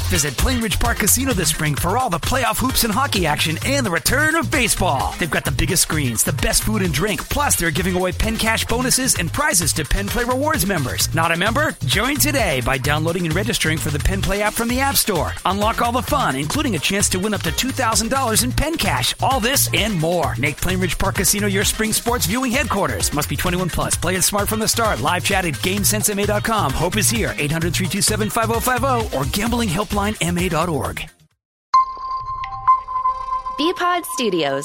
Visit Plainridge Park Casino this spring for all the playoff hoops and hockey action and the return of baseball. They've got the biggest screens, the best food and drink, plus they're giving away Penn Cash bonuses and prizes to Penn Play Rewards members. Not a member? Join today by downloading and registering for the Penn Play app from the App Store. Unlock all the fun, including a chance to win up to $2,000 in Penn Cash. All this and more. Make Plainridge Park Casino your spring sports viewing headquarters. Must be 21 plus. Play it smart from the start. Live chat at GameSenseMA.com. Hope is here. 800-327-5050 or gamblinghelplinema.org. Bpod Studios.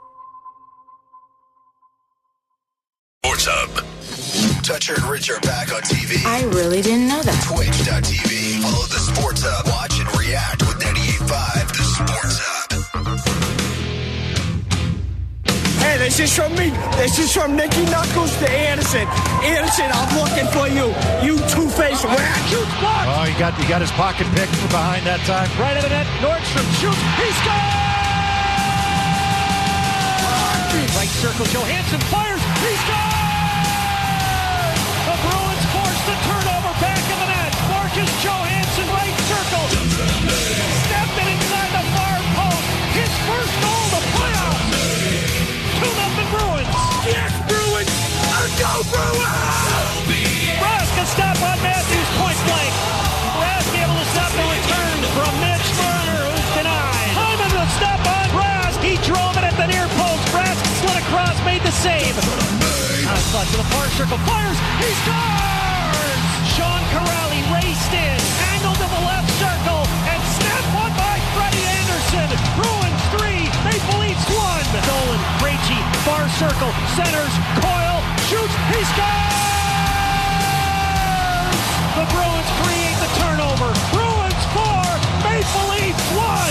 Sports Hub. Toucher and Rich are back on TV. I really didn't know that. Twitch.tv. Follow the Sports Hub. Watch and react with 98.5 The Sports Hub. Hey, this is from me. This is from Nicky Knuckles to Anderson. Anderson, I'm looking for you. You two-faced rat. Shoots blocked. Oh, he got his pocket picked from behind that time. Right of the net. Nordstrom shoots. He scores! Right circle. Johansson fires. He scores! The Bruins force the turnover back in the net. Marcus Johansson, right circle. Stepped it inside the far post. His first goal of the playoffs. 2-0 Bruins. Yes, Bruins. Go Bruins! Rask a stop on Matthews, point blank. Rask able to stop the return from Mitch Marner, who's denied. Hyman the stop on Rask. He drove it at the near post. Rask slid across, made the save. Clutch to the far circle, fires. He scores! Sean Corrali raced in, angled to the left circle, and snapped one by Freddie Anderson. Bruins 3, Maple Leafs 1. Nolan, Krejci, far circle, centers, Coyle, shoots, he scores! The Bruins create the turnover. Bruins 4, Maple Leafs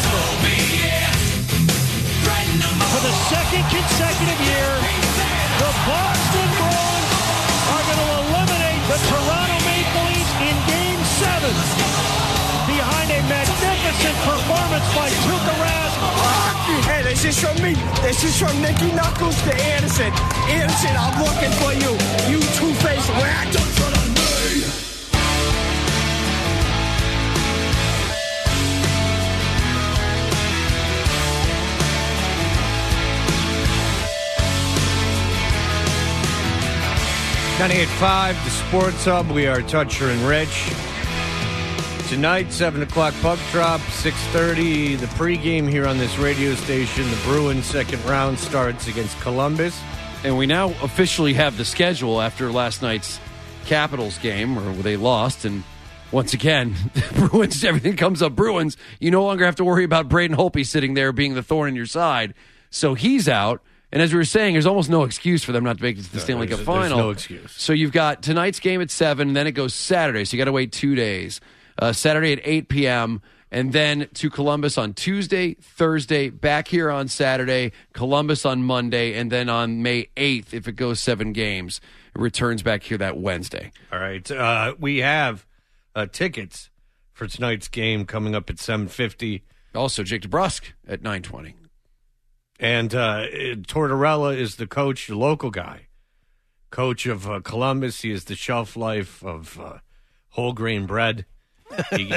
1. For the second consecutive year, the Boston Bruins are going to eliminate the Toronto Maple Leafs in Game 7. Behind a magnificent performance by Tuukka Rask. Hey, this is from me. This is from Nicky Knuckles to Anderson. Anderson, I'm looking for you. You two-faced rat. Don't run on me. .98.5 The Sports Hub. We are Toucher and Rich. Tonight, 7 o'clock puck drop, 6:30 the pregame here on this radio station. The Bruins' second round starts against Columbus. And we now officially have the schedule after last night's Capitals game, where they lost. And once again, Bruins, everything comes up Bruins. You no longer have to worry about Braden Holtby sitting there being the thorn in your side. So he's out. And as we were saying, there's almost no excuse for them not to make it to the Stanley Cup final. There's no excuse. So you've got tonight's game at 7, and then it goes Saturday. So you got to wait 2 days. Saturday at 8 p.m., and then to Columbus on Tuesday, Thursday, back here on Saturday, Columbus on Monday, and then on May 8th, if it goes 7 games, it returns back here that Wednesday. All right. We have tickets for tonight's game coming up at 7:50. Also, Jake DeBrusk at 9:20. And Tortorella is the coach, the local guy. Coach of Columbus. He is the shelf life of whole grain bread. He's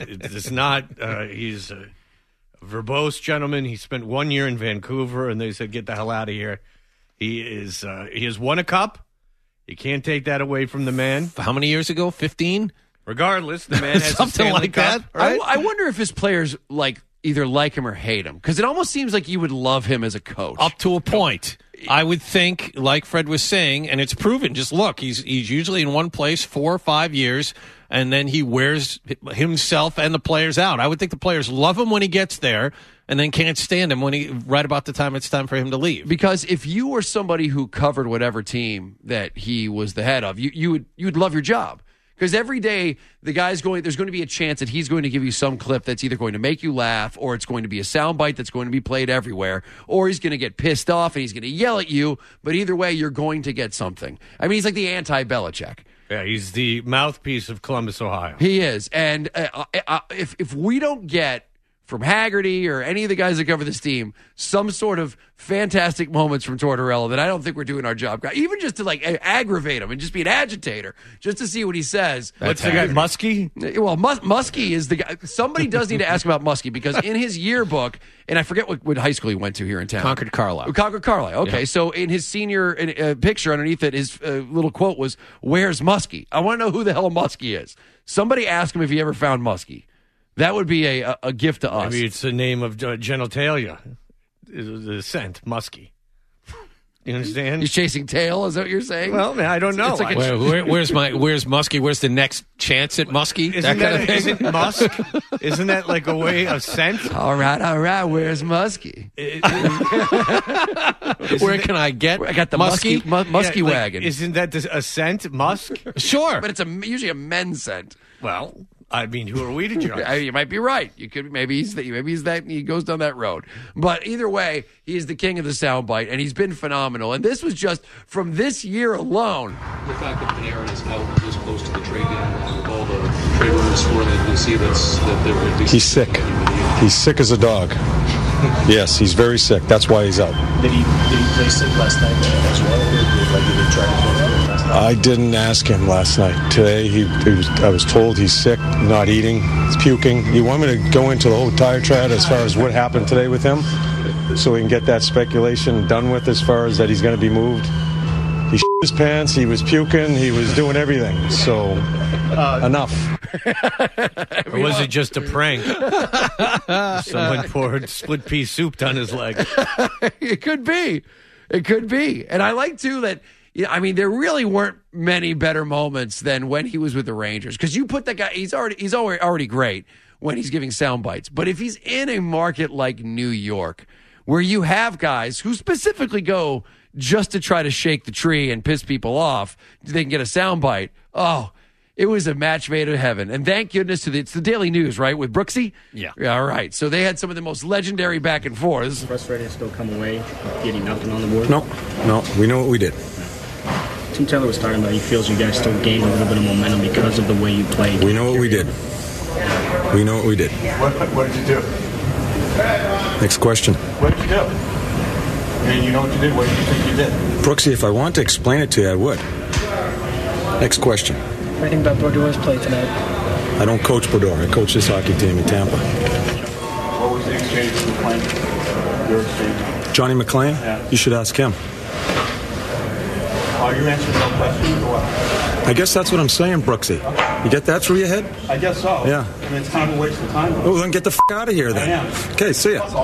a verbose gentleman. He spent 1 year in Vancouver, and they said, get the hell out of here. He has won a cup. You can't take that away from the man. How many years ago? 15? Regardless, the man has something a Stanley like Cup, that. Right? I wonder if his players either like him or hate him, because it almost seems like you would love him as a coach. Up to a point. I would think, like Fred was saying, and it's proven. Just look, he's usually in one place 4 or 5 years, and then he wears himself and the players out. I would think the players love him when he gets there, and then can't stand him right about the time it's time for him to leave. Because if you were somebody who covered whatever team that he was the head of, you would love your job. Because every day there's going to be a chance that he's going to give you some clip that's either going to make you laugh, or it's going to be a soundbite that's going to be played everywhere, or he's going to get pissed off and he's going to yell at you. But either way, you're going to get something. I mean, he's like the anti-Belichick. Yeah, he's the mouthpiece of Columbus, Ohio. He is. And if we don't get from Haggerty or any of the guys that cover this team some sort of fantastic moments from Tortorella that I don't think we're doing our job. Even just to aggravate him and just be an agitator, just to see what he says. What's the guy, Muskie? Well, Muskie is the guy. Somebody does need to ask about Muskie because in his yearbook, and I forget what high school he went to here in town. Concord Carlisle. Okay, Yeah. So in his senior picture underneath it, his little quote was, "Where's Muskie?" I want to know who the hell Muskie is. Somebody ask him if he ever found Muskie. That would be a gift to us. Maybe it's the name of genitalia. The scent, Muskie. You understand? He's chasing tail. Is that what you're saying? Well, man, I don't know. It's like Where's Muskie? Where's the next chance at Muskie? Isn't That kind of thing. Isn't Musk? Isn't that like a way of scent? all right. Where's Muskie? Where can I get? I got the Muskie. Muskie Yeah, wagon. Isn't that a scent, Musk? Sure. But it's usually a men's scent. Well, I mean, who are we to judge? You might be right. You could maybe he's that he goes down that road. But either way, he is the king of the soundbite, and he's been phenomenal. And this was just from this year alone. The fact that Panarin is out this close to the trade deadline with all the trade rumors for that, you see that there would be. He's sick. He's sick as a dog. Yes, he's very sick. That's why he's out. Did he play sick last night as well? Like he did try to play last night? I didn't ask him last night. Today, I was told he's sick, not eating, he's puking. You want me to go into the whole diatribe as far as what happened today with him, so we can get that speculation done with as far as that he's going to be moved? He shit his pants, he was puking, he was doing everything. So, enough. Or was it just a prank? Someone poured split pea soup down his leg. It could be. And I like, too, that, there really weren't many better moments than when he was with the Rangers. Because you put that guy, he's already great when he's giving sound bites. But if he's in a market like New York, where you have guys who specifically go just to try to shake the tree and piss people off, they can get a sound bite. Oh, it was a match made in heaven. And thank goodness it's the Daily News, right, with Brooksy? Yeah. All right. So they had some of the most legendary back and forths. Frustrated to still come away getting nothing on the board? No, we know what we did. Tim Taylor was talking about he feels you guys still gained a little bit of momentum because of the way you played. We know what we did. We know what we did. What did you do? Next question. What did you do? You know what you did. What did you think you did? Brooksy, if I want to explain it to you, I would. Next question. What do you think about Bordeaux's play tonight? I don't coach Bordeaux. I coach this hockey team in Tampa. What was the exchange with McLean? Your exchange? Johnny McLean? Yeah. You should ask him. Are you answering no questions or what? I guess that's what I'm saying, Brooksy. You get that through your head? I guess so. Yeah. I mean, it's kind of a waste of time. Oh, then get the out of here then. I am. Okay, see ya.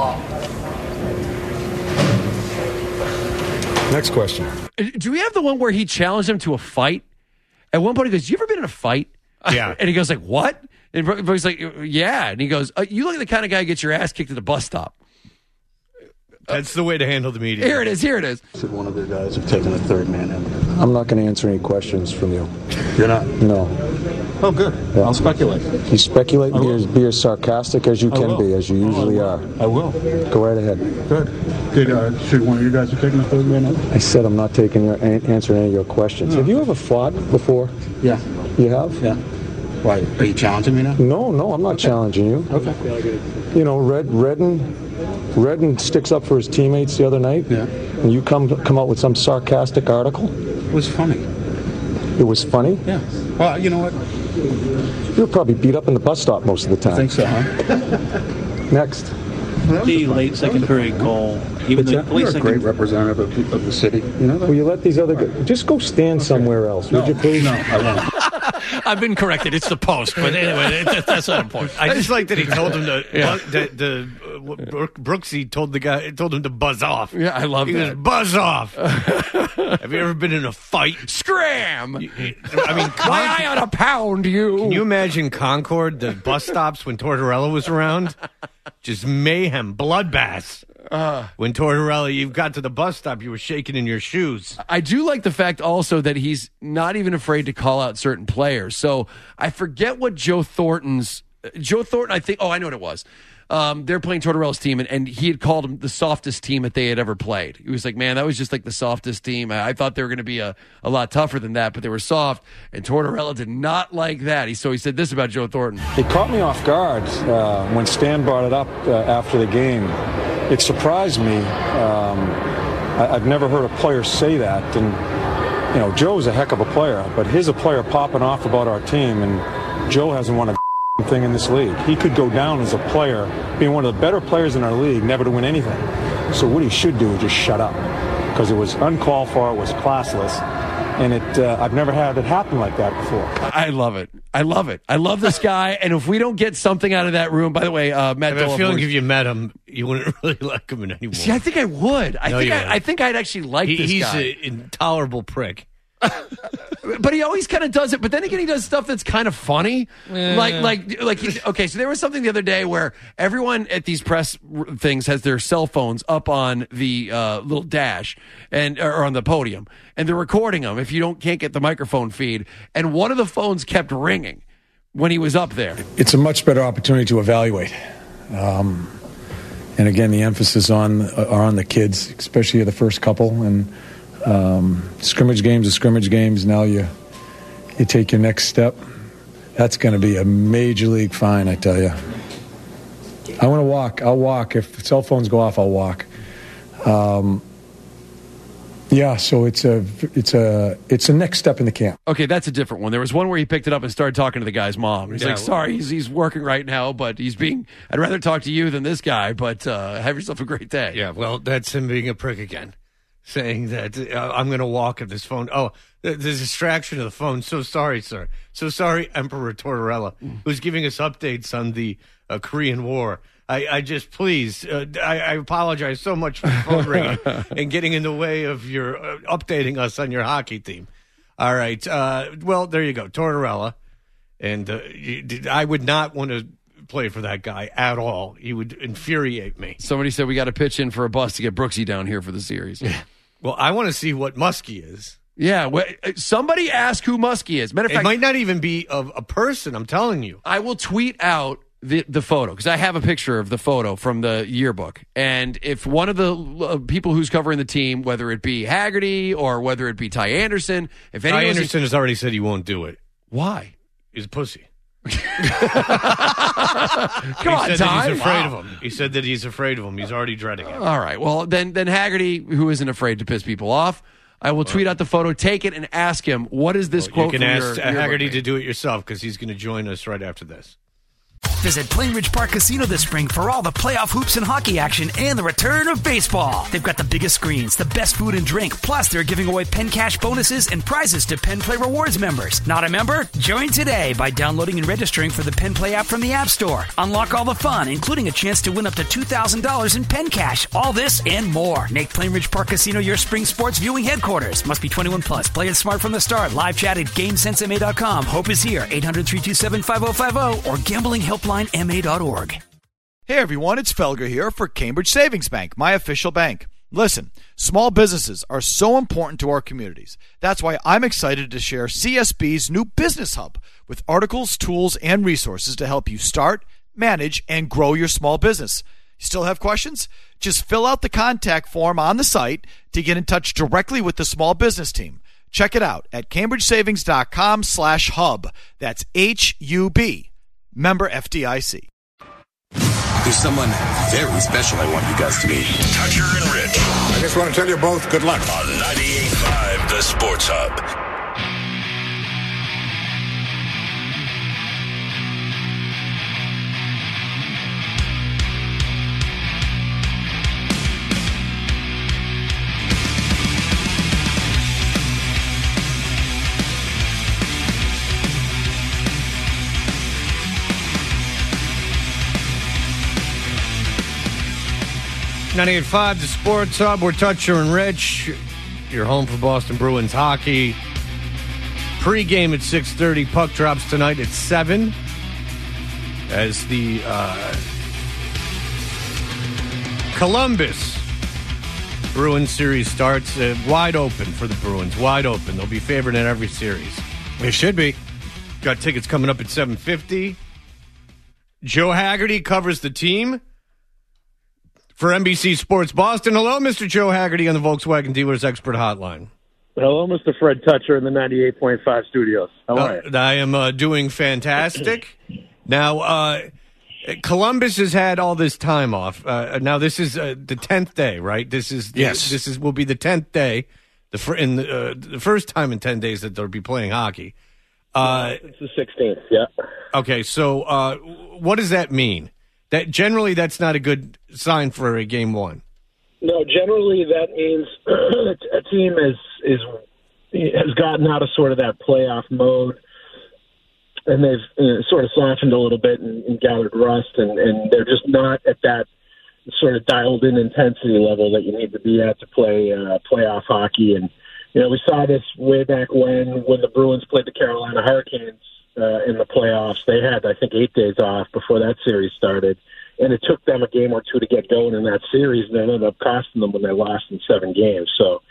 Next question. Do we have the one where he challenged him to a fight? At one point, he goes, "You ever been in a fight?" Yeah. And he goes, like, "What?" And Brooks like, "Yeah." And he goes, "You look like the kind of guy who gets your ass kicked at the bus stop." That's the way to handle the media. Here it is. Said one of the guys have taken a third man in. I'm not going to answer any questions from you. You're not? No. Oh, good. Yeah. I'll speculate. You speculate, be as sarcastic as you can be, as you usually are. I will. Go right ahead. Good. Should one of you guys have taken a third man in? I said I'm not answering any of your questions. Have you ever fought before? Yeah. You have? Yeah. Why? Are you challenging me now? No, I'm not challenging you. Okay. You know, Redden sticks up for his teammates the other night. Yeah. And you come out with some sarcastic article. It was funny. It was funny? Yeah. Well, you know what? You're probably beat up in the bus stop most of the time. I think so, huh? Next. The late second period goal. Even the late You're a second. great representative of the city. You know that? Will you let these other guys... Just go stand somewhere else, would you please? No, I won't. I've been corrected. It's the post. But anyway, that's not important. I just like that he told him to. Brooksy told him to buzz off. Yeah, I love he that. Goes, buzz off. Have you ever been in a fight? Scram! I mean, My eye on a pound, you. Can you imagine Concord, the bus stops when Tortorella was around? Just mayhem, bloodbaths. When Tortorella, you got to the bus stop, you were shaking in your shoes. I do like the fact also that he's not even afraid to call out certain players. So I forget what Joe Thornton's Joe Thornton, I think. Oh, I know what it was. They're playing Tortorella's team, and he had called them the softest team that they had ever played. He was like, man, that was just like the softest team. I thought they were going to be a lot tougher than that, but they were soft, and Tortorella did not like that. So he said this about Joe Thornton. It caught me off guard when Stan brought it up after the game. It surprised me. I've never heard a player say that. And, Joe's a heck of a player, but here's a player popping off about our team, and Joe hasn't won a thing in this league. He could go down as a player, being one of the better players in our league, never to win anything. So what he should do is just shut up, because it was uncalled for, it was classless, and I've never had it happen like that before. I love it. I love this guy, and if we don't get something out of that room, by the way, Matt I have Dillon, a feeling if you met him, you wouldn't really like him anymore. See, I think I would. I think I'd actually like this guy. He's an intolerable prick. But he always kind of does it. But then again, he does stuff that's kind of funny. Okay, so there was something the other day where everyone at these press things has their cell phones up on the little dash or on the podium, and they're recording them if you can't get the microphone feed. And one of the phones kept ringing when he was up there. It's a much better opportunity to evaluate. And again, the emphasis are on the kids, especially the first couple. And scrimmage games are scrimmage games. Now you take your next step. That's going to be a major league fine, I tell you. I want to walk. I'll walk. If cell phones go off, I'll walk. So it's a next step in the camp. Okay, that's a different one. There was one where he picked it up and started talking to the guy's mom. He's like, sorry, he's working right now, but I'd rather talk to you than this guy, but have yourself a great day. Yeah, well, that's him being a prick again. Saying that I'm going to walk at this phone. Oh, the distraction of the phone. So sorry, sir. So sorry, Emperor Tortorella, who's giving us updates on the Korean War. I just, please, I apologize so much for the phone ringing and getting in the way of your updating us on your hockey team. All right. Well, there you go, Tortorella. And I would not want to play for that guy at all. He would infuriate me. Somebody said we got to pitch in for a bus to get Brooksy down here for the series. Well, I want to see what Muskie is. Yeah, somebody ask who Muskie is. Matter of fact, it might not even be of a person, I'm telling you. I will tweet out the photo, because I have a picture of the photo from the yearbook. And if one of the people who's covering the team, whether it be Haggerty or whether it be Ty Anderson, if anyone... Ty Anderson has already said he won't do it. Why? He's a pussy. Come on, Ty. He's afraid of him. He said that he's afraid of him. He's already dreading it. All right. Well, then Haggerty, who isn't afraid to piss people off, I will tweet out the photo, take it, and ask him, what is this quote from your... You can ask Haggerty to do it yourself, because he's going to join us right after this. Visit Plainridge Park Casino this spring for all the playoff hoops and hockey action and the return of baseball. They've got the biggest screens, the best food and drink, plus they're giving away Penn Cash bonuses and prizes to Penn Play Rewards members. Not a member? Join today by downloading and registering for the Penn Play app from the App Store. Unlock all the fun, including a chance to win up to $2,000 in Penn Cash. All this and more. Make Plainridge Park Casino your spring sports viewing headquarters. Must be 21 plus. Play it smart from the start. Live chat at GameSenseMA.com. Hope is here. 800-327-5050 or GamblingHelplineMA.org. Hey everyone, it's Felger here for Cambridge Savings Bank, my official bank. Listen, small businesses are so important to our communities. That's why I'm excited to share CSB's new Business Hub with articles, tools, and resources to help you start, manage, and grow your small business. You still have questions? Just fill out the contact form on the site to get in touch directly with the small business team. Check it out at cambridgesavings.com/hub. That's HUB. Member FDIC. There's someone very special I want you guys to meet. Toucher and Rich. I just want to tell you both good luck. On 98.5 The Sports Hub. .98.5 The Sports Hub. We're Toucher and Rich. Your home for Boston Bruins hockey. Pre-game at 6:30. Puck drops tonight at 7. As the Columbus Bruins series starts. Wide open for the Bruins. Wide open. They'll be favored in every series. They should be. Got tickets coming up at $7.50. Joe Haggerty covers the team for NBC Sports Boston. Hello, Mr. Joe Haggerty on the Volkswagen Dealers Expert Hotline. Hello, Mr. Fred Toucher in the 98.5 studios. How are you? I am doing fantastic. Now, Columbus has had all this time off. Now, this is the 10th day, right? This will be the 10th day, the first time in 10 days that they'll be playing hockey. It's the 16th, yeah. Okay, so what does that mean? That generally, that's not a good sign for a game one. No, generally that means a team has gotten out of sort of that playoff mode, and they've sort of softened a little bit and gathered rust, and they're just not at that sort of dialed-in intensity level that you need to be at to play playoff hockey. And we saw this way back when the Bruins played the Carolina Hurricanes in the playoffs. They had, I think, 8 days off before that series started. And it took them a game or two to get going in that series, and it ended up costing them when they lost in 7 games. So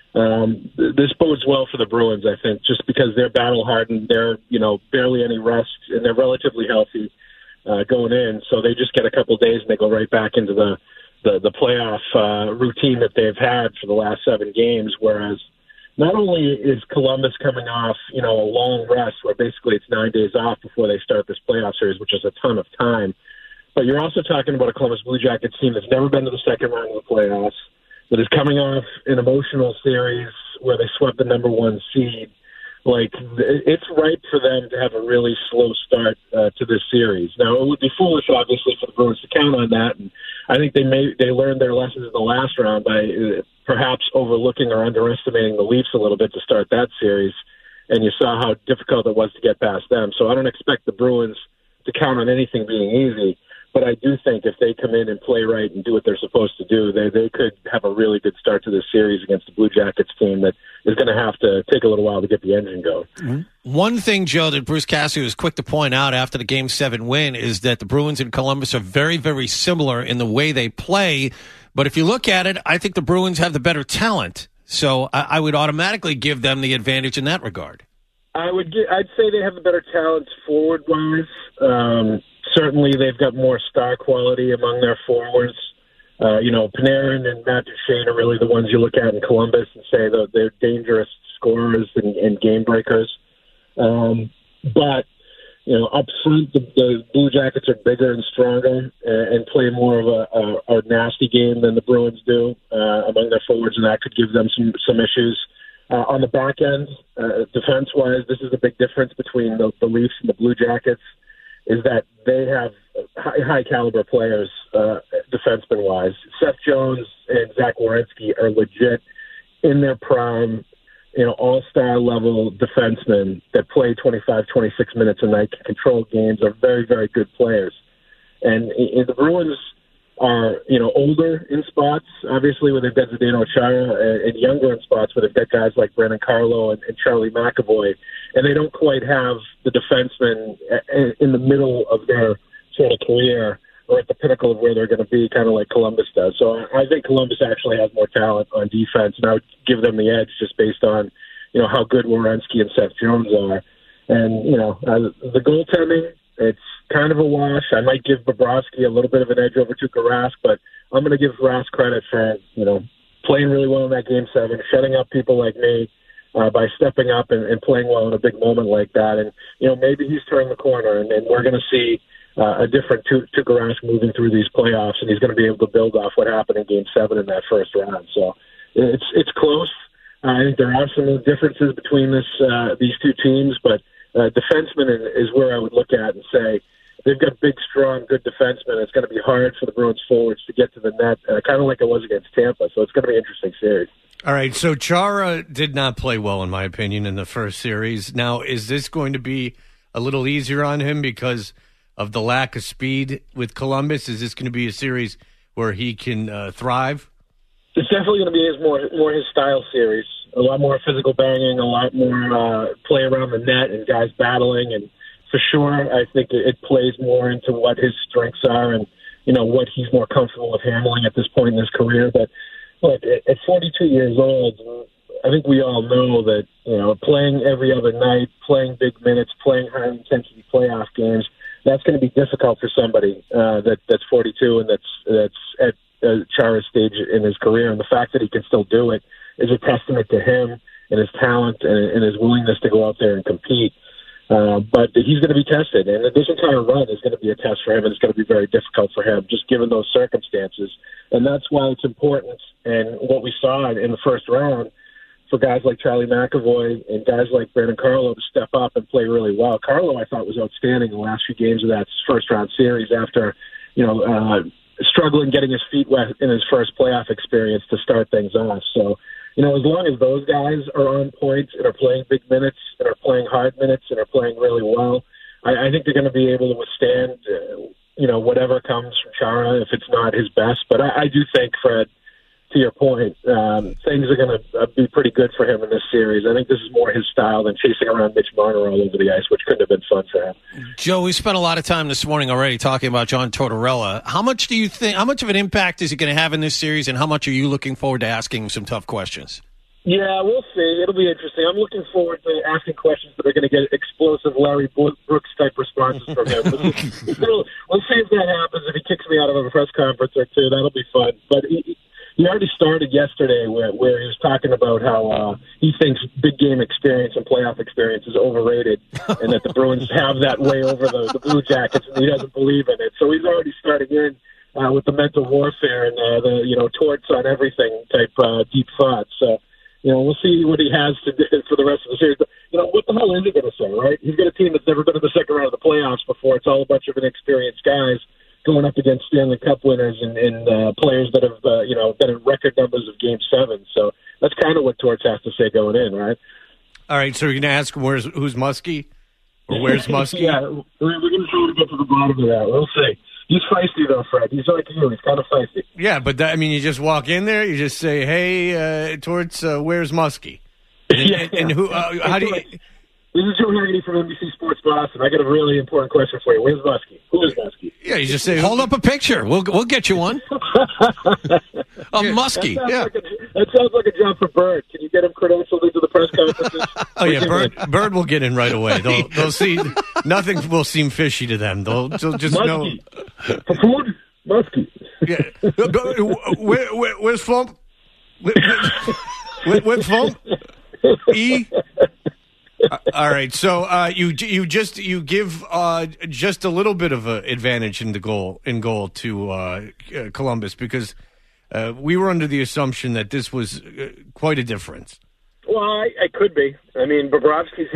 this bodes well for the Bruins, I think, just because they're battle-hardened, they're barely any rest, and they're relatively healthy going in. So they just get a couple days, and they go right back into the playoff routine that they've had for the last 7 games, whereas not only is Columbus coming off, a long rest where basically it's 9 days off before they start this playoff series, which is a ton of time, but you're also talking about a Columbus Blue Jackets team that's never been to the second round of the playoffs, that is coming off an emotional series where they swept the number 1 seed. Like, it's right for them to have a really slow start to this series. Now, it would be foolish, obviously, for the Bruins to count on that, and I think they learned their lessons in the last round by perhaps overlooking or underestimating the Leafs a little bit to start that series, and you saw how difficult it was to get past them. So I don't expect the Bruins to count on anything being easy. But I do think if they come in and play right and do what they're supposed to do, they could have a really good start to this series against the Blue Jackets team that is going to have to take a little while to get the engine going. Mm-hmm. One thing, Joe, that Bruce Cassidy was quick to point out after the Game 7 win is that the Bruins and Columbus are very, very similar in the way they play. But if you look at it, I think the Bruins have the better talent. So I would automatically give them the advantage in that regard. I'd say they have the better talent forward-wise. Certainly, they've got more star quality among their forwards. Panarin and Matt Duchene are really the ones you look at in Columbus and say that they're dangerous scorers and game breakers. But up front, the Blue Jackets are bigger and stronger and play more of a nasty game than the Bruins do among their forwards, and that could give them some issues. On the back end, defense-wise, this is a big difference between the Leafs and the Blue Jackets, is that they have high-caliber players defenseman-wise. Seth Jones and Zach Werenski are legit in their prime, all-star level defensemen that play 25, 26 minutes a night, can control games, are very, very good players. And the Bruins are, older in spots, obviously, where they've got Zdeno Chara, and younger in spots where they've got guys like Brandon Carlo and Charlie McAvoy, and they don't quite have the defensemen in the middle of their sort of career or at the pinnacle of where they're going to be, kind of like Columbus does. So I think Columbus actually has more talent on defense, and I would give them the edge just based on, how good Werenski and Seth Jones are. And, the goaltending, it's kind of a wash. I might give Bobrovsky a little bit of an edge over Tuukka Rask, but I'm going to give Rask credit for, playing really well in that Game 7, shutting up people like me by stepping up and playing well in a big moment like that. And, maybe he's turning the corner, and we're going to see a different Tuukka Rask moving through these playoffs, and he's going to be able to build off what happened in Game 7 in that first round. So it's close. I think there are some differences between these two teams, but defenseman is where I would look at and say they've got big, strong, good defensemen. It's going to be hard for the Bruins forwards to get to the net, kind of like it was against Tampa. So it's going to be an interesting series. All right, so Chara did not play well, in my opinion, in the first series. Now, is this going to be a little easier on him because of the lack of speed with Columbus? Is this going to be a series where he can thrive? It's definitely going to be more his style series. A lot more physical banging, a lot more play around the net and guys battling. And for sure, I think it plays more into what his strengths are and, what he's more comfortable with handling at this point in his career. But look, at 42 years old, I think we all know that, playing every other night, playing big minutes, playing high-intensity playoff games, that's going to be difficult for somebody that's 42 and that's at Chara's stage in his career. And the fact that he can still do it is a testament to him and his talent and his willingness to go out there and compete. But he's going to be tested, and this entire run is going to be a test for him, and it's going to be very difficult for him, just given those circumstances. And that's why it's important, and what we saw in the first round, for guys like Charlie McAvoy and guys like Brandon Carlo to step up and play really well. Carlo, I thought, was outstanding in the last few games of that first-round series after, struggling getting his feet wet in his first playoff experience to start things off. So, as long as those guys are on point and are playing big minutes and are playing hard minutes and are playing really well, I think they're going to be able to withstand, whatever comes from Chara if it's not his best. But I do think, Fred, to your point, things are going to be pretty good for him in this series. I think this is more his style than chasing around Mitch Marner all over the ice, which couldn't have been fun for him. Joe, we spent a lot of time this morning already talking about John Tortorella. How much of an impact is he going to have in this series, and how much are you looking forward to asking some tough questions? Yeah, we'll see. It'll be interesting. I'm looking forward to asking questions that are going to get explosive Larry Brooks-type responses from him. We'll see if that happens. If he kicks me out of a press conference or two, that'll be fun. But he already started yesterday where he was talking about how he thinks big game experience and playoff experience is overrated and that the Bruins have that way over the Blue Jackets, and he doesn't believe in it. So he's already starting in with the mental warfare and the torts on everything type deep thoughts. So, we'll see what he has to do for the rest of the series. But, what the hell is he going to say, right? He's got a team that's never been in the second round of the playoffs before. It's all a bunch of inexperienced guys going up against Stanley Cup winners and players that have, been in record numbers of Game 7. So that's kind of what Torts has to say going in, right? All right, so we're going to ask him who's Muskie? Or where's Muskie? Yeah, we're going to try to get to the bottom of that. We'll see. He's feisty, though, Fred. He's like you. He's kind of feisty. Yeah, but you just walk in there, you just say, hey, Torts, where's Muskie? And who? How do you... This is Joe Haggerty from NBC Sports Boston. I got a really important question for you. Where's Muskie? Who is Muskie? Yeah, you just say, hold up a picture. We'll get you one. Muskie. That sounds like a job for Bird. Can you get him credentialed into the press conferences? Oh yeah, Bird will get in right away. They'll see nothing will seem fishy to them. They'll just Muskie. know. For food, Muskie. Yeah. Where's Flump? Where's Flump? E. All right, so you give just a little bit of an advantage in goal to Columbus because we were under the assumption that this was quite a difference. Well, I could be. I mean, Bobrovsky's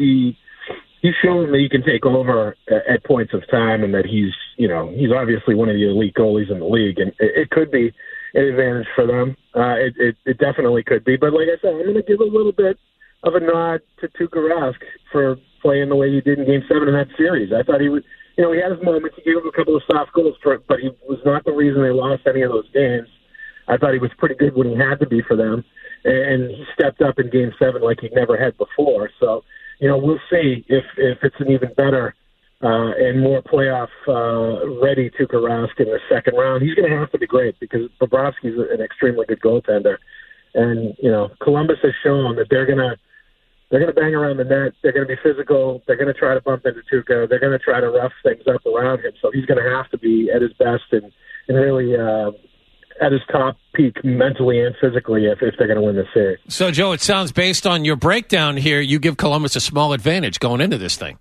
he's shown that he can take over at points of time, and that he's obviously one of the elite goalies in the league, and it could be an advantage for them. It definitely could be, but like I said, I'm going to give a little bit of a nod to Tuukka Rask for playing the way he did in Game 7 in that series. I thought he would, he had his moments. He gave him a couple of soft goals, but he was not the reason they lost any of those games. I thought he was pretty good when he had to be for them, and he stepped up in Game 7 like he never had before. So, we'll see if it's an even better and more playoff ready Tuukka Rask in the second round. He's going to have to be great because Bobrovsky's an extremely good goaltender. And, Columbus has shown that they're going to bang around the net. They're going to be physical. They're going to try to bump into Tuukka. They're going to try to rough things up around him. So he's going to have to be at his best and really at his top peak mentally and physically if they're going to win the series. So, Joe, it sounds based on your breakdown here, you give Columbus a small advantage going into this thing.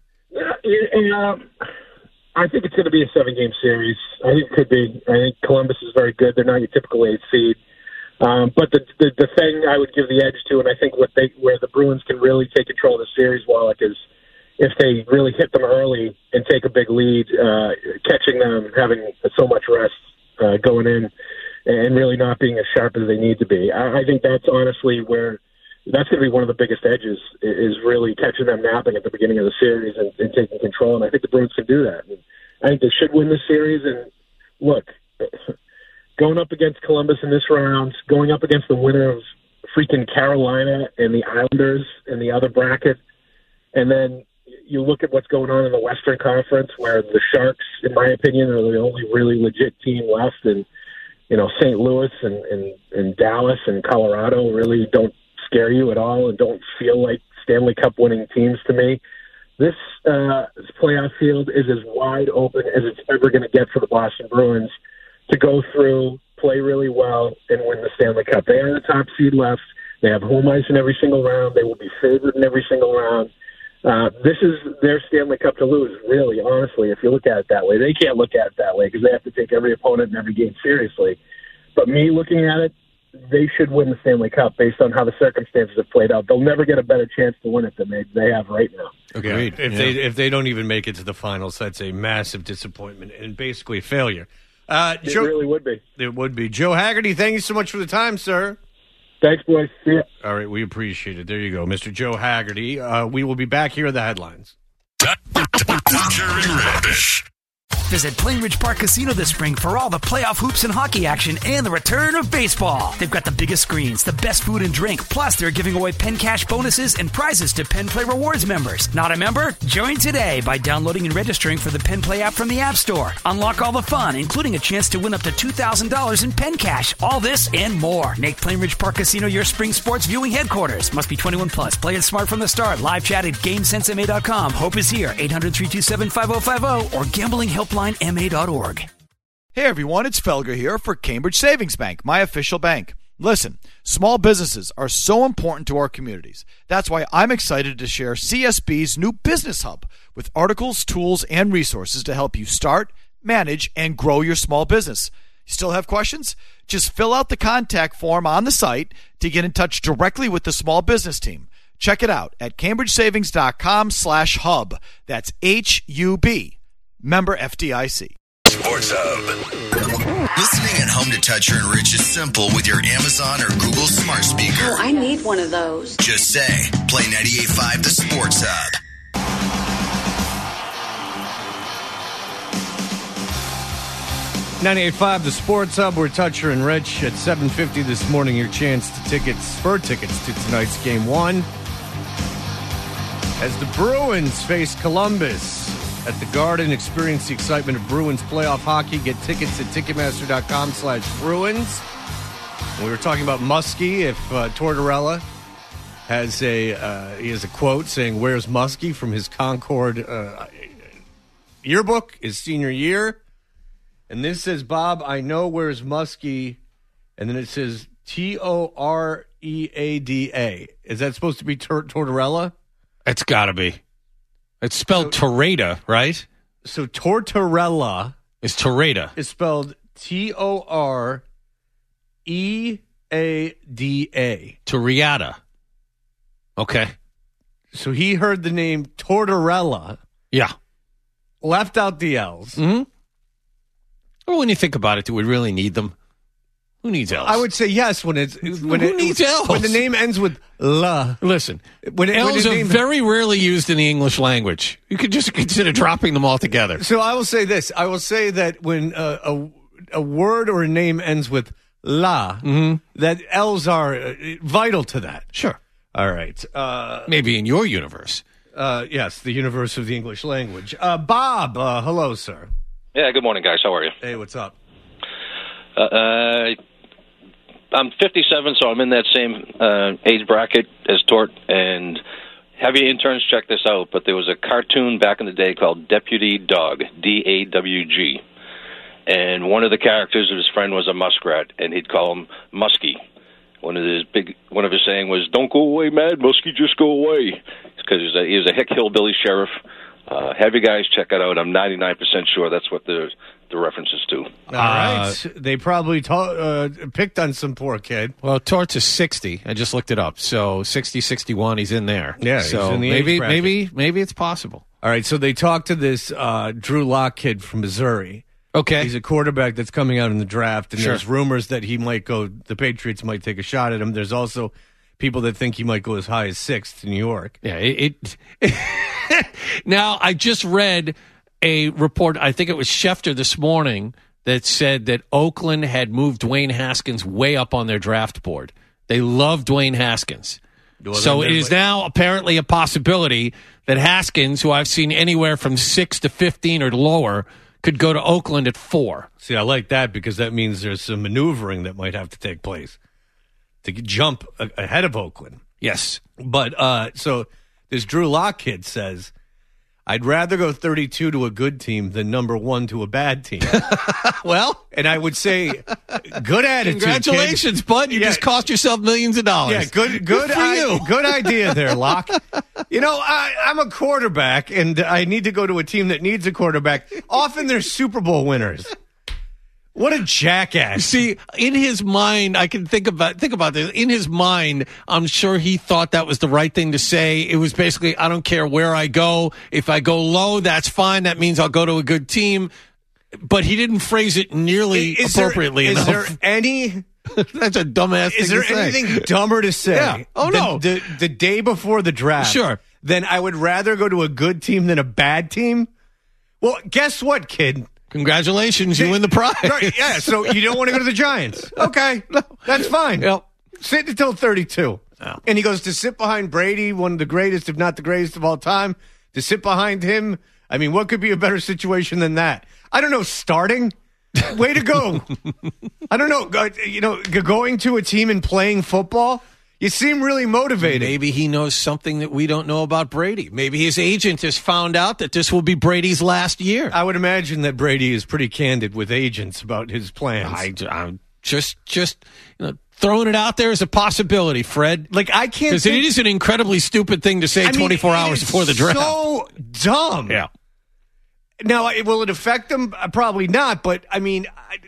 Yeah, I think it's going to be a 7-game series. I think it could be. I think Columbus is very good. They're not your typical 8 seed. But the thing I would give the edge to, and I think where the Bruins can really take control of the series, Wallach, is if they really hit them early and take a big lead, catching them, having so much rest going in, and really not being as sharp as they need to be. I think that's honestly where that's going to be one of the biggest edges, is really catching them napping at the beginning of the series and taking control. And I think the Bruins can do that. And I think they should win this series. And look, going up against Columbus in this round, going up against the winner of freaking Carolina and the Islanders in the other bracket, and then you look at what's going on in the Western Conference, where the Sharks, in my opinion, are the only really legit team left, and St. Louis and Dallas and Colorado really don't scare you at all and don't feel like Stanley Cup winning teams to me. This playoff field is as wide open as it's ever going to get for the Boston Bruins to go through, play really well, and win the Stanley Cup. They are the top seed left. They have home ice in every single round. They will be favored in every single round. This is their Stanley Cup to lose, really, honestly, if you look at it that way. They can't look at it that way because they have to take every opponent and every game seriously. But me looking at it, they should win the Stanley Cup based on how the circumstances have played out. They'll never get a better chance to win it than they have right now. Okay. If they don't even make it to the finals, that's a massive disappointment and basically a failure. It really would be. It would be. Joe Haggerty, thank you so much for the time, sir. Thanks, boys. See ya. All right, we appreciate it. There you go, Mr. Joe Haggerty. We will be back here at the headlines. Dodger and Rich. Visit Plainridge Park Casino this spring for all the playoff hoops and hockey action and the return of baseball. They've got the biggest screens, the best food and drink, plus they're giving away Penn Cash bonuses and prizes to Penn Play Rewards members. Not a member? Join today by downloading and registering for the Penn Play app from the App Store. Unlock all the fun, including a chance to win up to $2,000 in Penn Cash. All this and more. Make Plainridge Park Casino your spring sports viewing headquarters. Must be 21 plus. Play it smart from the start. Live chat at GameSenseMA.com. Hope is here. 800-327-5050 or gamblinghelplinema.org. Hey everyone, it's Felger here for Cambridge Savings Bank, my official bank. Listen, small businesses are so important to our communities. That's why I'm excited to share CSB's new Business Hub with articles, tools, and resources to help you start, manage, and grow your small business. You still have questions? Just fill out the contact form on the site to get in touch directly with the small business team. Check it out at cambridgesavings.com/hub. That's HUB. Member FDIC. Sports Hub. Listening at home to Toucher and Rich is simple with your Amazon or Google smart speaker. Oh, I need one of those. Just say, play 98.5 The Sports Hub. .98.5 The Sports Hub. We're Toucher and Rich at 7:50 this morning. Your chance to tickets to tonight's Game 1. As the Bruins face Columbus at the Garden, experience the excitement of Bruins playoff hockey. Get tickets at Ticketmaster.com/Bruins. We were talking about Muskie. If Tortorella has he has a quote saying, "Where's Muskie?" from his Concord yearbook, his senior year. And this says, Bob, I know where's Muskie. And then it says Toreada. Is that supposed to be Tortorella? It's got to be. It's spelled Torada, right? So Tortorella is Torada. It's spelled Toreada. Torreada. Okay. So he heard the name Tortorella. Yeah. Left out the L's. Mm-hmm. Well, when you think about it, do we really need them? Who needs L's? I would say yes when it's who needs L's? When the name ends with la. Listen, L's are very rarely used in the English language. You could just consider dropping them altogether. So I will say this. I will say that when a word or a name ends with la, that L's are vital to that. Sure. All right. Maybe in your universe. Yes, the universe of the English language. Bob, hello, sir. Yeah, good morning, guys. How are you? Hey, what's up? I'm 57, so I'm in that same age bracket as Tort. And have your interns check this out, but there was a cartoon back in the day called Deputy Dog, D-A-W-G. And one of the characters of his friend was a muskrat, and he'd call him Muskie. One of his saying was, "Don't go away, Mad Muskie, just go away." Because he was a hick hillbilly sheriff. Have you guys check it out. I'm 99% sure that's what the references to. All right. They probably picked on some poor kid. Well, Torts is 60. I just looked it up. So 60, 61, he's in there. Yeah, so he's in the age bracket. maybe it's possible. All right, so they talked to this Drew Lock kid from Missouri. Okay. He's a quarterback that's coming out in the draft, and Sure. there's rumors that he might go, the Patriots might take a shot at him. There's also people that think he might go as high as 6th in New York. Yeah, Now, I just read a report, I think it was Schefter this morning, that said that Oakland had moved Dwayne Haskins way up on their draft board. They love Dwayne Haskins. Well, so it is now apparently a possibility that Haskins, who I've seen anywhere from 6 to 15 or lower, could go to Oakland at 4. See, I like that because that means there's some maneuvering that might have to take place to jump ahead of Oakland. Yes. But so this Drew Lock kid says I'd rather go 32 to a good team than number 1 to a bad team. Well, and I would say, good attitude. Congratulations, kid. bud. You just cost yourself millions of dollars. Yeah, good idea there, Locke. I'm a quarterback, and I need to go to a team that needs a quarterback. Often they're Super Bowl winners. What a jackass. See, in his mind, I can think about this. In his mind, I'm sure he thought that was the right thing to say. It was basically, I don't care where I go. If I go low, that's fine. That means I'll go to a good team. But he didn't phrase it nearly appropriately enough. Is there any... That's a dumbass thing to say. Is there anything dumber to say? Yeah. Oh, no. The day before the draft. Sure. Then I would rather go to a good team than a bad team? Well, guess what, kid? Congratulations, you win the prize. Right, yeah, so you don't want to go to the Giants. Okay, that's fine. Yep. Sit until 32. Oh. And he goes to sit behind Brady, one of the greatest, if not the greatest of all time. To sit behind him, I mean, what could be a better situation than that? I don't know, starting? Way to go. I don't know, going to a team and playing football? You seem really motivated. Maybe he knows something that we don't know about Brady. Maybe his agent has found out that this will be Brady's last year. I would imagine that Brady is pretty candid with agents about his plans. I'm just throwing it out there as a possibility, Fred. Like, I can't. Because it is an incredibly stupid thing to say 24 hours before the draft. So dumb. Yeah. Now, will it affect him? Probably not. But I mean.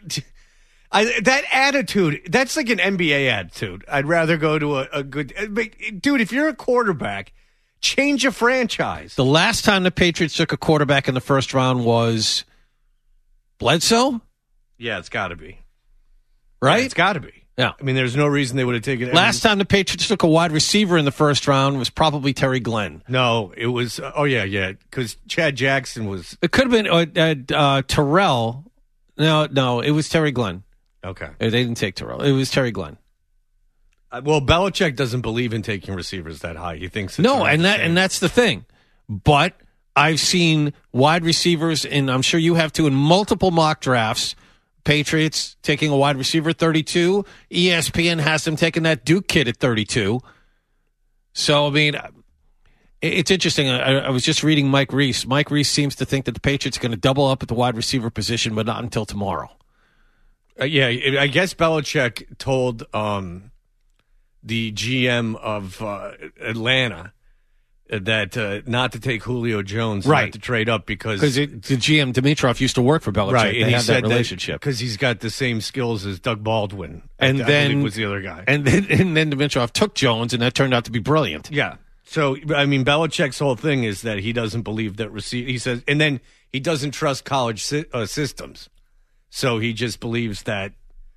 That attitude, that's like an NBA attitude. I'd rather go to a good... Dude, if you're a quarterback, change a franchise. The last time the Patriots took a quarterback in the first round was Bledsoe? Yeah, it's got to be. Right? Yeah, it's got to be. Yeah. I mean, there's no reason they would have taken... Last time the Patriots took a wide receiver in the first round was probably Terry Glenn. No, it was... because Chad Jackson was... It could have been Terrell. No, it was Terry Glenn. Okay. They didn't take Terrell. It was Terry Glenn. Well, Belichick doesn't believe in taking receivers that high. He thinks no, and that's the thing. But I've seen wide receivers, and I'm sure you have too, in multiple mock drafts. Patriots taking a wide receiver at 32. ESPN has them taking that Duke kid at 32. So, I mean, it's interesting. I was just reading Mike Reese. Mike Reese seems to think that the Patriots are going to double up at the wide receiver position, but not until tomorrow. Yeah, I guess Belichick told the GM of Atlanta that not to take Julio Jones, right, not to trade up because the GM Dimitroff used to work for Belichick. Right, and they he had said that relationship because he's got the same skills as Doug Baldwin, and I then believe was the other guy, and then Dimitroff took Jones, and that turned out to be brilliant. Yeah. So I mean, Belichick's whole thing is that he doesn't believe that he says, and then he doesn't trust college systems. So he just believes that,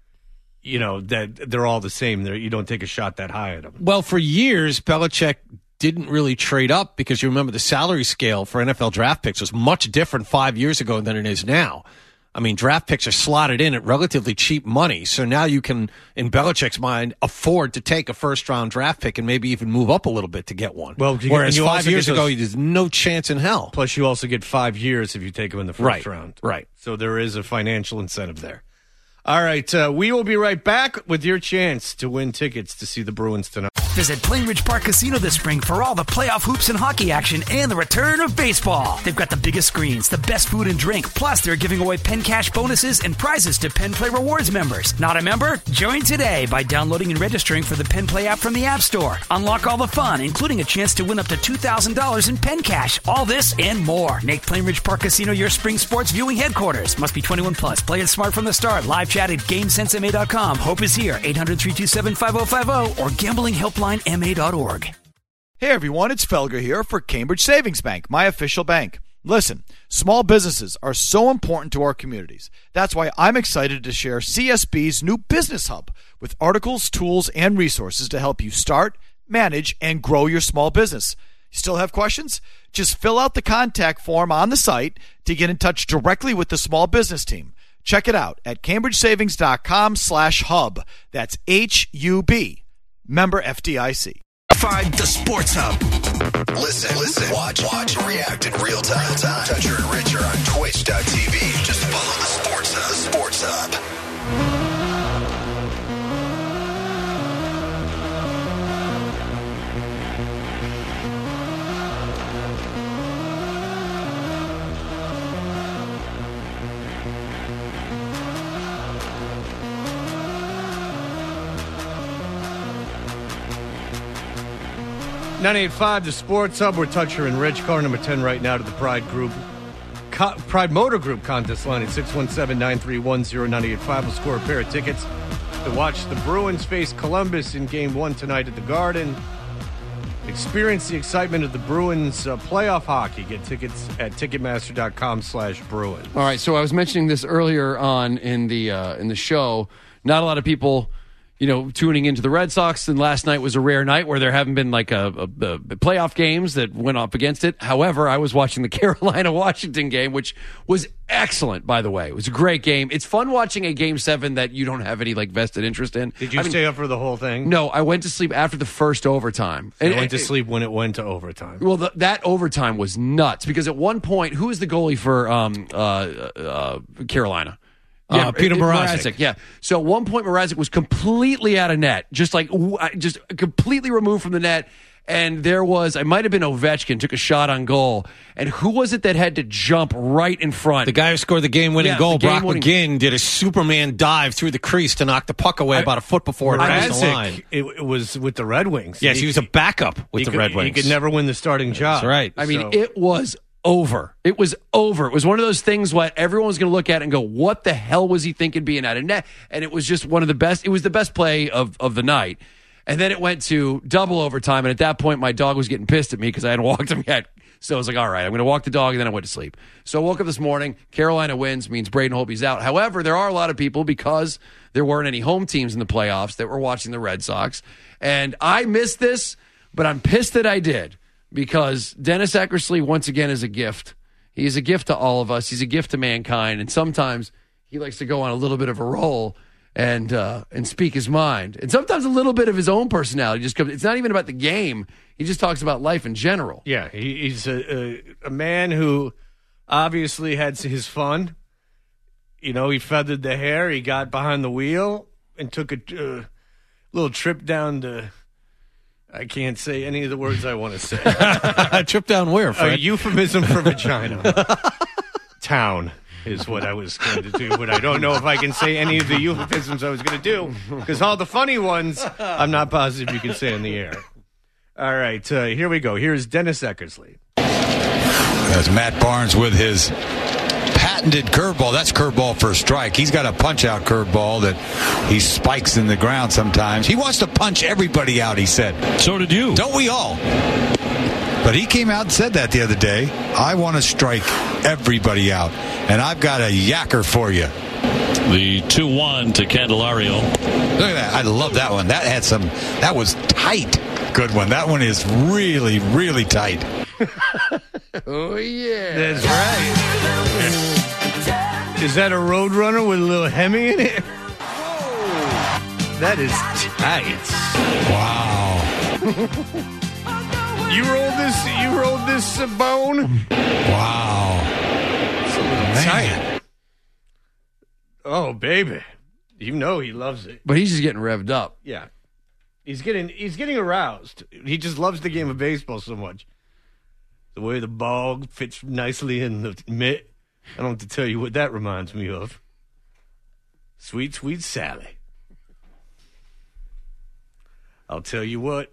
that they're all the same. You don't take a shot that high at them. Well, for years, Belichick didn't really trade up because you remember the salary scale for NFL draft picks was much different 5 years ago than it is now. I mean, draft picks are slotted in at relatively cheap money. So now you can, in Belichick's mind, afford to take a first-round draft pick and maybe even move up a little bit to get one. Well, whereas 5 years ago, there's no chance in hell. Plus, you also get 5 years if you take them in the first round. Right. So there is a financial incentive there. All right, we will be right back with your chance to win tickets to see the Bruins tonight. Visit Plainridge Park Casino this spring for all the playoff hoops and hockey action and the return of baseball. They've got the biggest screens, the best food and drink, plus they're giving away Penn Cash bonuses and prizes to Penn Play Rewards members. Not a member? Join today by downloading and registering for the Penn Play app from the App Store. Unlock all the fun, including a chance to win up to $2,000 in Penn Cash. All this and more. Make Plainridge Park Casino your spring sports viewing headquarters. Must be 21 plus. Play it smart from the start. Live chat at GameSenseMA.com. Hope is here. 800-327-5050 or gamblinghelplinema.org. Hey everyone, it's Felger here for Cambridge Savings Bank, my official bank. Listen, small businesses are so important to our communities. That's why I'm excited to share CSB's new Business Hub with articles, tools, and resources to help you start, manage, and grow your small business. You still have questions? Just fill out the contact form on the site to get in touch directly with the small business team. Check it out at cambridgesavings.com/hub. That's HUB. Member FDIC. Find the Sports Hub. Listen, watch, react in real time. Toucher and Rich are on Twitch.tv. Just follow the Sports Hub. 98.5, the Sports Hub. We're Toucher and Rich. Car number 10 right now to the Pride Motor Group contest line at 617-931-0985. We'll score a pair of tickets to watch the Bruins face Columbus in Game 1 tonight at the Garden. Experience the excitement of the Bruins playoff hockey. Get tickets at Ticketmaster.com/Bruins. All right, so I was mentioning this earlier on in the show. Not a lot of people, tuning into the Red Sox, and last night was a rare night where there haven't been like a playoff games that went up against it. However, I was watching the Carolina-Washington game, which was excellent, by the way. It was a great game. It's fun watching a Game 7 that you don't have any vested interest in. Did you stay up for the whole thing? No, I went to sleep after the first overtime. So I went to sleep when it went to overtime. Well, that overtime was nuts because at one point, who is the goalie for Carolina? Peter Mrazek. Yeah. So at one point, Mrazek was completely out of net, just completely removed from the net. And there was, it might have been Ovechkin, took a shot on goal. And who was it that had to jump right in front? The guy who scored the game-winning goal, Brock McGinn, did a Superman dive through the crease to knock the puck away about a foot before it crossed the line. It was with the Red Wings. Yes, he was a backup with the Red Wings. He could never win the starting job. That's right. I mean, it was over. It was over. It was one of those things what everyone was going to look at and go, what the hell was he thinking being out of net? And it was just one of the best. It was the best play of the night. And then it went to double overtime. And at that point, my dog was getting pissed at me because I hadn't walked him yet. So I was like, all right, I'm going to walk the dog. And then I went to sleep. So I woke up this morning. Carolina wins, means Braden Holtby's out. However, there are a lot of people, because there weren't any home teams in the playoffs, that were watching the Red Sox. And I missed this, but I'm pissed that I did. Because Dennis Eckersley, once again, is a gift. He's a gift to all of us. He's a gift to mankind. And sometimes he likes to go on a little bit of a roll and speak his mind. And sometimes a little bit of his own personality just comes. It's not even about the game. He just talks about life in general. Yeah, he's a man who obviously had his fun. He feathered the hair. He got behind the wheel and took a little trip down to... I can't say any of the words I want to say. Trip down where, Fred? A euphemism for vagina. Town is what I was going to do, but I don't know if I can say any of the euphemisms I was going to do, because all the funny ones, I'm not positive you can say in the air. All right, here we go. Here's Dennis Eckersley. That's Matt Barnes with his patented curveball. That's curveball for a strike. He's got a punch-out curveball that he spikes in the ground sometimes. He wants to punch everybody out, he said. So did you. Don't we all? But he came out and said that the other day. I want to strike everybody out, and I've got a yacker for you. The 2-1 to Candelario. Look at that. I love that one. That was tight. Good one. That one is really, really tight. Oh, yeah. That's right. Is that a Roadrunner with a little Hemi in it? That is tight. Wow. You rolled this bone? Wow. It's a little tight. Oh, baby. You know he loves it. But he's just getting revved up. Yeah. He's getting aroused. He just loves the game of baseball so much. The way the ball fits nicely in the mitt. I don't have to tell you what that reminds me of. Sweet, sweet Sally. I'll tell you what.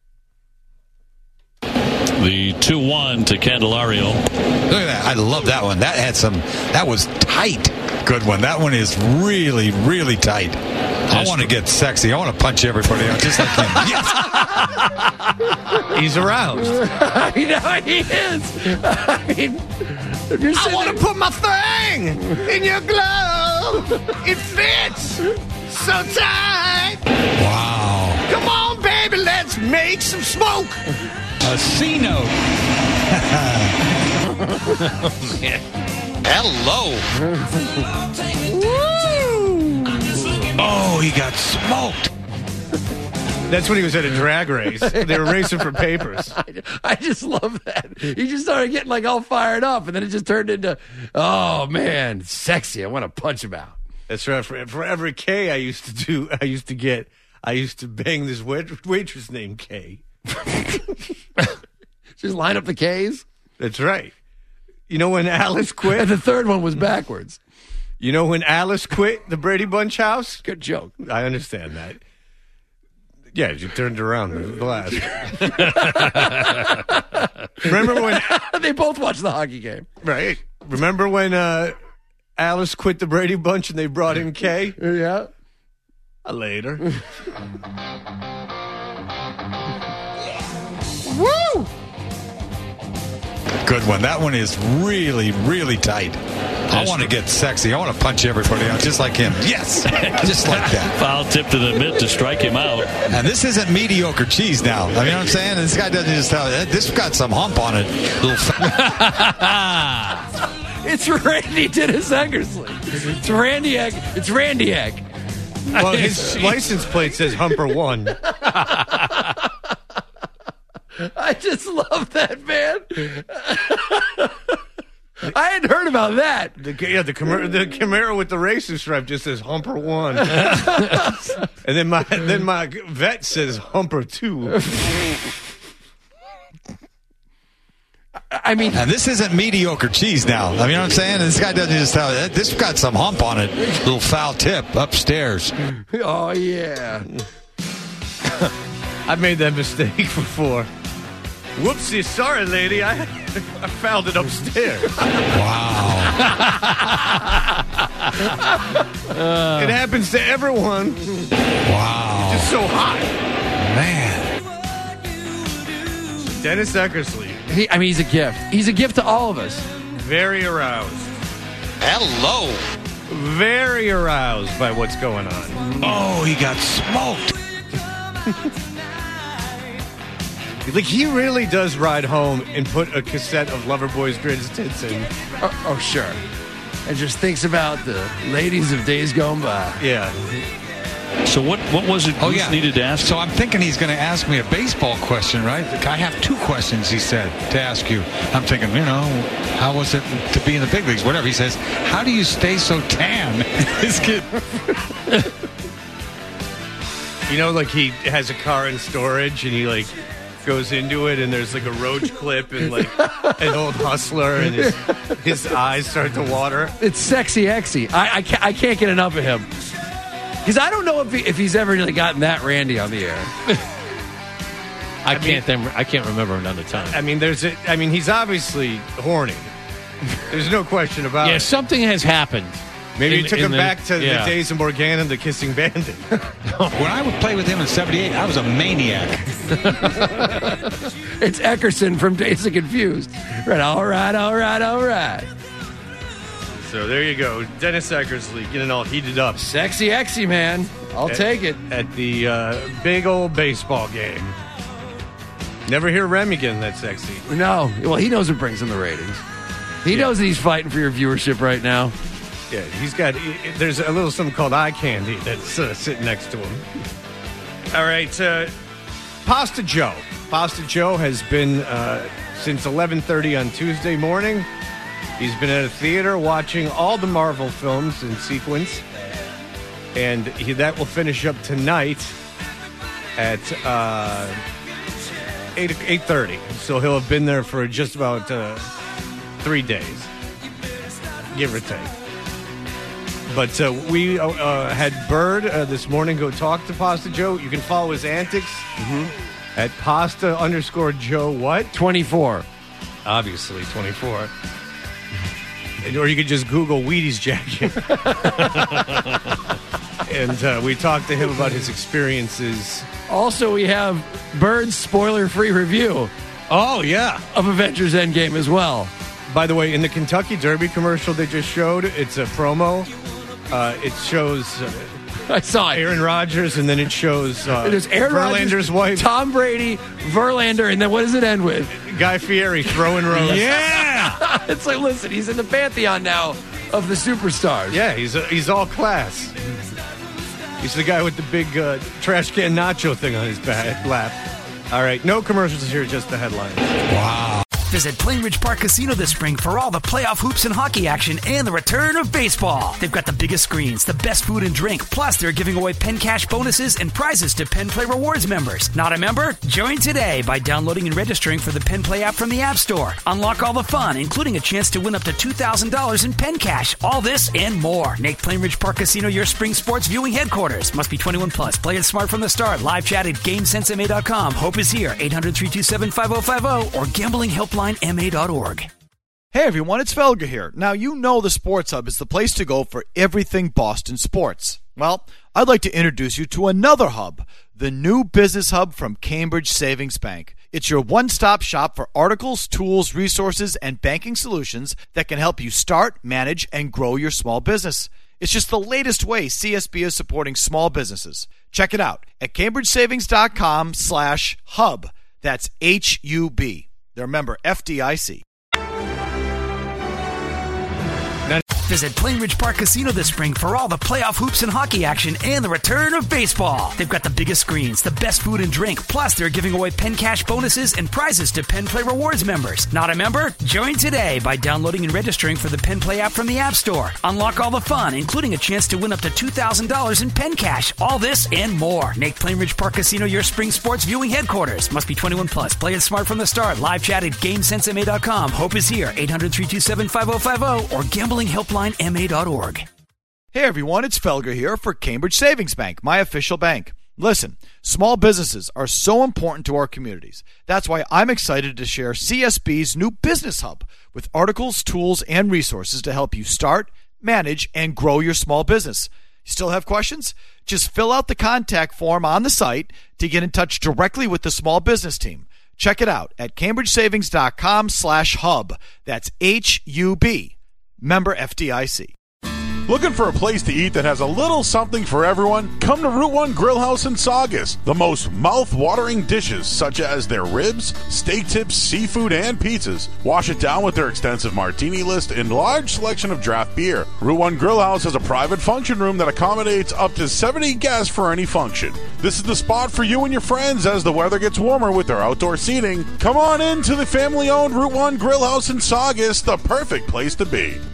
The 2-1 to Candelario. Look at that. I love that one. That was tight. Good one. That one is really, really tight. I want to get sexy. I want to punch everybody out just like him. Yes. He's aroused. You know he is. I mean, I want to put my thing in your glove. It fits so tight. Wow. Come on, baby, let's make some smoke. A C note. Oh, man. Hello. Oh, he got smoked. That's when he was at a drag race. They were racing for papers. I just love that. He just started getting like all fired up, and then it just turned into, oh man, sexy. I want to punch him out. That's right. For every K I used to bang this waitress named Kay. Just line up the K's. That's right. You know when Alice quit? And the third one was backwards. You know when Alice quit the Brady Bunch house? Good joke. I understand that. Yeah, you turned around the glass. Remember when they both watched the hockey game? Right. Remember when Alice quit the Brady Bunch and they brought in Kay? Yeah. Later. Woo! Good one. That one is really, really tight. I want to get sexy. I want to punch everybody out just like him. Yes! Just like that. Foul tip to the mitt to strike him out. And this isn't mediocre cheese now. I mean, you know what I'm saying? This guy doesn't just tell you. This got some hump on it. It's Randy Dennis Eckersley. It's Randy Egg. It's Randy Egg. Well, his license plate says Humper 1. I just love that, man. I hadn't heard about that. The Camaro with the racing stripe just says Humper 1. And then my vet says Humper 2. I mean, and this isn't mediocre cheese now. I mean, you know what I'm saying? This guy doesn't just tell you. This got some hump on it. Little foul tip upstairs. Oh, yeah. I made that mistake before. Whoopsie, sorry, lady. I fouled it upstairs. Wow. It happens to everyone. Wow. It's just so hot. Man. Dennis Eckersley. He's a gift. He's a gift to all of us. Very aroused. Hello. Very aroused by what's going on. Oh, he got smoked. Like, he really does ride home and put a cassette of Loverboy's Greatest Hits in. Oh, sure. And just thinks about the ladies of days gone by. Yeah. So what was it Goose needed to ask? So I'm thinking he's going to ask me a baseball question, right? I have 2 questions, he said, to ask you. I'm thinking, how was it to be in the big leagues? Whatever. He says, how do you stay so tan? This kid. Like he has a car in storage and he goes into it and there's a roach clip and an old hustler and his eyes start to water. It's sexy exy. I can't get enough of him. Because I don't know if he's ever really gotten that randy on the air. I can't remember another time. I mean, he's obviously horny. There's no question about it. Yeah, something has happened. Maybe he took him back to the days of Morgana, the Kissing Bandit. When I would play with him in '78, I was a maniac. It's Eckerson from Days of Confused. Right, all right. So there you go. Dennis Eckersley getting all heated up. Sexy exy, man. I'll take it. At the big old baseball game. Never hear Rem again that sexy. No. Well, he knows what brings in the ratings. He knows that he's fighting for your viewership right now. Yeah, there's a little something called eye candy that's sitting next to him. All right, Pasta Joe. Pasta Joe has been since 11:30 on Tuesday morning. He's been at a theater watching all the Marvel films in sequence. And that will finish up tonight at 8:30. So he'll have been there for just about 3 days, give or take. But we had Bird this morning go talk to Pasta Joe. You can follow his antics at Pasta_Joe what? 24. Obviously, 24. Or you could just Google Wheaties jacket. And we talked to him about his experiences. Also, we have Bird's spoiler-free review. Oh, yeah. Of Avengers Endgame as well. By the way, in the Kentucky Derby commercial they just showed, it's a promo. It shows I saw it. Aaron Rodgers, and then it shows There's Aaron Verlander's Rodgers, wife. Tom Brady, Verlander, and then what does it end with? Guy Fieri throwing rose. Yeah! It's like, listen, he's in the pantheon now of the superstars. Yeah, he's all class. He's the guy with the big trash can nacho thing on his lap. All right, no commercials here, just the headlines. Wow. Visit Plainridge Park Casino this spring for all the playoff hoops and hockey action and the return of baseball. They've got the biggest screens, the best food and drink, plus they're giving away Penn Cash bonuses and prizes to Penn Play Rewards members. Not a member? Join today by downloading and registering for the Penn Play app from the App Store. Unlock all the fun, including a chance to win up to $2,000 in Penn Cash. All this and more. Make Plainridge Park Casino your spring sports viewing headquarters. Must be 21 plus. Play it smart from the start. Live chat at GameSenseMA.com. Hope is here. 800-327-5050 or GamblingHelplineMA.org. Hey everyone, it's Felger here. Now you know the Sports Hub is the place to go for everything Boston sports. Well, I'd like to introduce you to another hub, the new business hub from Cambridge Savings Bank. It's your one-stop shop for articles, tools, resources, and banking solutions that can help you start, manage, and grow your small business. It's just the latest way CSB is supporting small businesses. Check it out at cambridgesavings.com/hub. That's HUB. They're member FDIC. Visit Plainridge Park Casino this spring for all the playoff hoops and hockey action and the return of baseball. They've got the biggest screens, the best food and drink, plus they're giving away Penn Cash bonuses and prizes to Penn Play Rewards members. Not a member? Join today by downloading and registering for the Penn Play app from the App Store. Unlock all the fun, including a chance to win up to $2,000 in Penn Cash. All this and more. Make Plainridge Park Casino your spring sports viewing headquarters. Must be 21 plus. Play it smart from the start. Live chat at GameSenseMA.com. Hope is here. 800-327-5050 or GamblingHelplineMA.org. Hey everyone, it's Felger here for Cambridge Savings Bank, my official bank. Listen, small businesses are so important to our communities. That's why I'm excited to share CSB's new business hub with articles, tools, and resources to help you start, manage, and grow your small business. You still have questions? Just fill out the contact form on the site to get in touch directly with the small business team. Check it out at cambridgesavings.com/hub. That's HUB. Member FDIC. Looking for a place to eat that has a little something for everyone? Come to Route 1 Grill House in Saugus. The most mouth-watering dishes, such as their ribs, steak tips, seafood, and pizzas. Wash it down with their extensive martini list and large selection of draft beer. Route 1 Grill House has a private function room that accommodates up to 70 guests for any function. This is the spot for you and your friends as the weather gets warmer with their outdoor seating. Come on in to the family-owned Route 1 Grill House in Saugus, the perfect place to be.